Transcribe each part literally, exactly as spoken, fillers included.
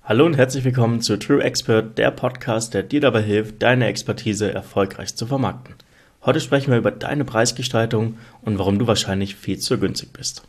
Hallo und herzlich willkommen zu True Expert, der Podcast, der dir dabei hilft, deine Expertise erfolgreich zu vermarkten. Heute sprechen wir über deine Preisgestaltung und warum du wahrscheinlich viel zu günstig bist.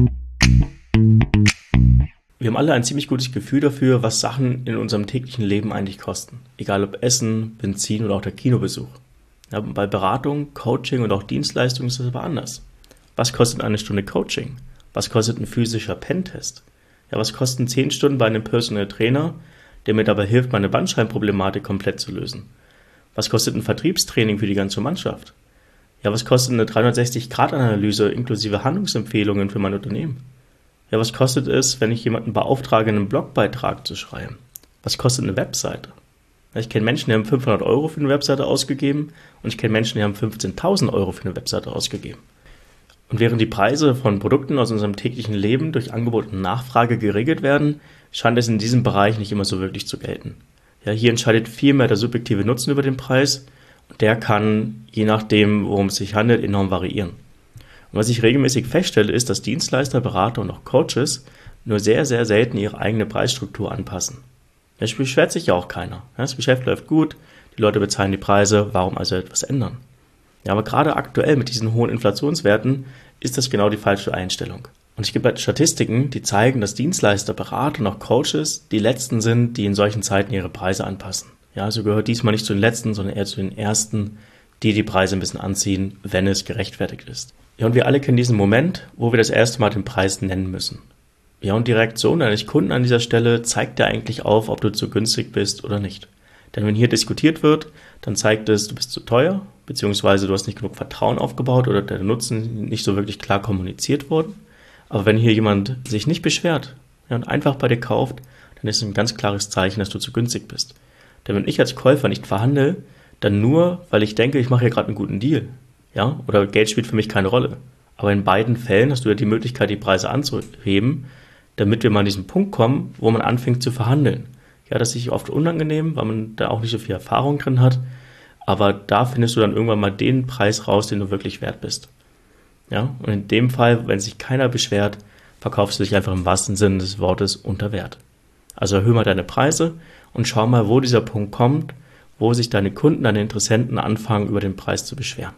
Wir haben alle ein ziemlich gutes Gefühl dafür, was Sachen in unserem täglichen Leben eigentlich kosten. Egal ob Essen, Benzin oder auch der Kinobesuch. Ja, bei Beratung, Coaching und auch Dienstleistungen ist das aber anders. Was kostet eine Stunde Coaching? Was kostet ein physischer Pentest? Ja, was kosten zehn Stunden bei einem Personal Trainer, der mir dabei hilft, meine Bandscheibenproblematik komplett zu lösen? Was kostet ein Vertriebstraining für die ganze Mannschaft? Ja, was kostet eine dreihundertsechzig Grad Analyse inklusive Handlungsempfehlungen für mein Unternehmen? Ja, was kostet es, wenn ich jemanden beauftrage, einen Blogbeitrag zu schreiben? Was kostet eine Webseite? Ja, ich kenne Menschen, die haben fünfhundert Euro für eine Webseite ausgegeben und ich kenne Menschen, die haben fünfzehntausend Euro für eine Webseite ausgegeben. Und während die Preise von Produkten aus unserem täglichen Leben durch Angebot und Nachfrage geregelt werden, scheint es in diesem Bereich nicht immer so wirklich zu gelten. Ja, hier entscheidet vielmehr der subjektive Nutzen über den Preis und der kann, je nachdem, worum es sich handelt, enorm variieren. Und was ich regelmäßig feststelle, ist, dass Dienstleister, Berater und auch Coaches nur sehr, sehr selten ihre eigene Preisstruktur anpassen. Es beschwert sich ja auch keiner. Das Geschäft läuft gut, die Leute bezahlen die Preise, warum also etwas ändern? Ja, aber gerade aktuell mit diesen hohen Inflationswerten ist das genau die falsche Einstellung. Und es gibt halt Statistiken, die zeigen, dass Dienstleister, Berater und auch Coaches die Letzten sind, die in solchen Zeiten ihre Preise anpassen. Ja, also gehört diesmal nicht zu den Letzten, sondern eher zu den Ersten, die die Preise ein bisschen anziehen, wenn es gerechtfertigt ist. Ja, und wir alle kennen diesen Moment, wo wir das erste Mal den Preis nennen müssen. Ja, und die Reaktion deines Kunden an dieser Stelle zeigt dir eigentlich auf, ob du zu günstig bist oder nicht. Denn wenn hier diskutiert wird, dann zeigt es, du bist zu teuer, beziehungsweise du hast nicht genug Vertrauen aufgebaut oder der Nutzen nicht so wirklich klar kommuniziert worden. Aber wenn hier jemand sich nicht beschwert, ja, und einfach bei dir kauft, dann ist es ein ganz klares Zeichen, dass du zu günstig bist. Denn wenn ich als Käufer nicht verhandle, dann nur, weil ich denke, ich mache hier gerade einen guten Deal. Ja, oder Geld spielt für mich keine Rolle. Aber in beiden Fällen hast du ja die Möglichkeit, die Preise anzuheben, damit wir mal an diesen Punkt kommen, wo man anfängt zu verhandeln. Ja, das ist sich oft unangenehm, weil man da auch nicht so viel Erfahrung drin hat. Aber da findest du dann irgendwann mal den Preis raus, den du wirklich wert bist. Ja, und in dem Fall, wenn sich keiner beschwert, verkaufst du dich einfach im wahrsten Sinne des Wortes unter Wert. Also erhöhe mal deine Preise und schau mal, wo dieser Punkt kommt, wo sich deine Kunden, deine Interessenten anfangen, über den Preis zu beschweren.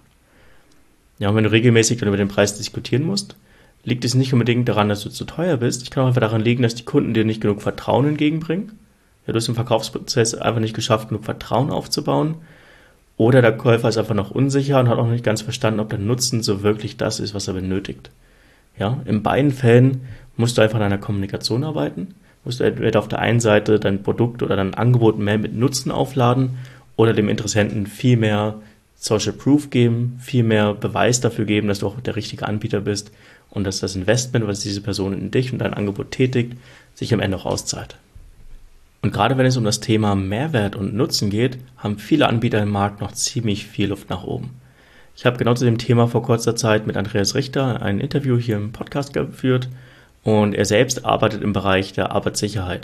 Ja, und wenn du regelmäßig dann über den Preis diskutieren musst, liegt es nicht unbedingt daran, dass du zu teuer bist. Es kann auch einfach daran liegen, dass die Kunden dir nicht genug Vertrauen entgegenbringen. Ja, du hast im Verkaufsprozess einfach nicht geschafft, genug Vertrauen aufzubauen. Oder der Käufer ist einfach noch unsicher und hat auch nicht ganz verstanden, ob der Nutzen so wirklich das ist, was er benötigt. Ja, in beiden Fällen musst du einfach an deiner Kommunikation arbeiten. Musst du entweder auf der einen Seite dein Produkt oder dein Angebot mehr mit Nutzen aufladen oder dem Interessenten viel mehr Social Proof geben, viel mehr Beweis dafür geben, dass du auch der richtige Anbieter bist und dass das Investment, was diese Person in dich und dein Angebot tätigt, sich am Ende auch auszahlt. Und gerade wenn es um das Thema Mehrwert und Nutzen geht, haben viele Anbieter im Markt noch ziemlich viel Luft nach oben. Ich habe genau zu dem Thema vor kurzer Zeit mit Andreas Richter ein Interview hier im Podcast geführt und er selbst arbeitet im Bereich der Arbeitssicherheit.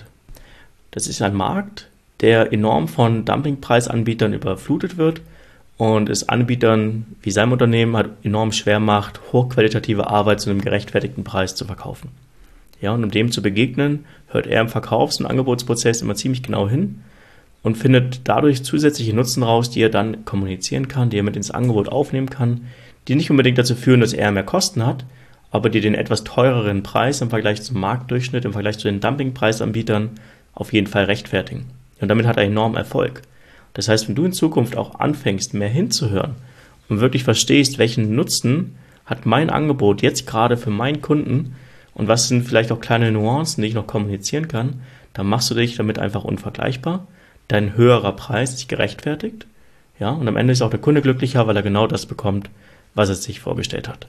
Das ist ein Markt, der enorm von Dumpingpreisanbietern überflutet wird und es Anbietern wie seinem Unternehmen halt enorm schwer macht, hochqualitative Arbeit zu einem gerechtfertigten Preis zu verkaufen. Ja, und um dem zu begegnen, hört er im Verkaufs- und Angebotsprozess immer ziemlich genau hin und findet dadurch zusätzliche Nutzen raus, die er dann kommunizieren kann, die er mit ins Angebot aufnehmen kann, die nicht unbedingt dazu führen, dass er mehr Kosten hat, aber die den etwas teureren Preis im Vergleich zum Marktdurchschnitt, im Vergleich zu den Dumpingpreisanbietern auf jeden Fall rechtfertigen. Und damit hat er enormen Erfolg. Das heißt, wenn du in Zukunft auch anfängst, mehr hinzuhören und wirklich verstehst, welchen Nutzen hat mein Angebot jetzt gerade für meinen Kunden, und was sind vielleicht auch kleine Nuancen, die ich noch kommunizieren kann, dann machst du dich damit einfach unvergleichbar. Dein höherer Preis ist gerechtfertigt. Ja, und am Ende ist auch der Kunde glücklicher, weil er genau das bekommt, was er sich vorgestellt hat.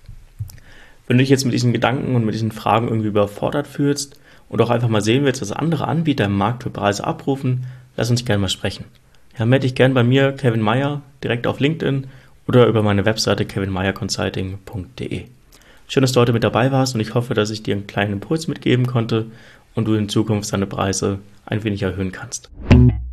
Wenn du dich jetzt mit diesen Gedanken und mit diesen Fragen irgendwie überfordert fühlst und auch einfach mal sehen willst, was andere Anbieter im Markt für Preise abrufen, lass uns gerne mal sprechen. Ja, melde dich gerne bei mir, Kevin Meyer, direkt auf LinkedIn oder über meine Webseite kevin meyer consulting punkt de. Schön, dass du heute mit dabei warst und ich hoffe, dass ich dir einen kleinen Impuls mitgeben konnte und du in Zukunft deine Preise ein wenig erhöhen kannst.